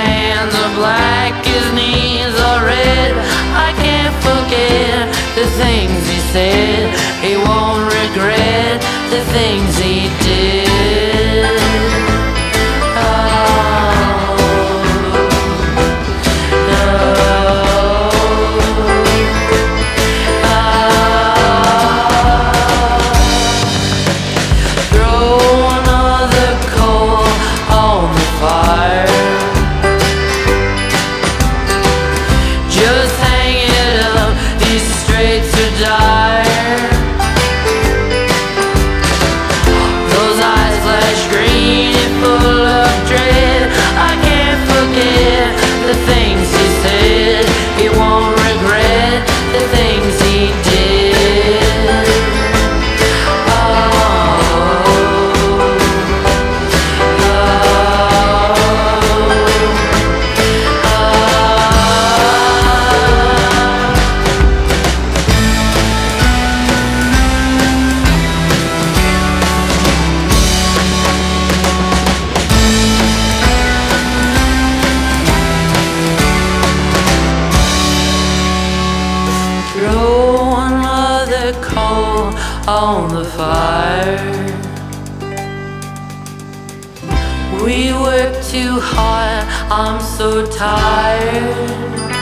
hands are black, his knees are red. I can't forget the things he said. He won't regret the things he did. Coal on the fire. We work too hard, I'm so tired.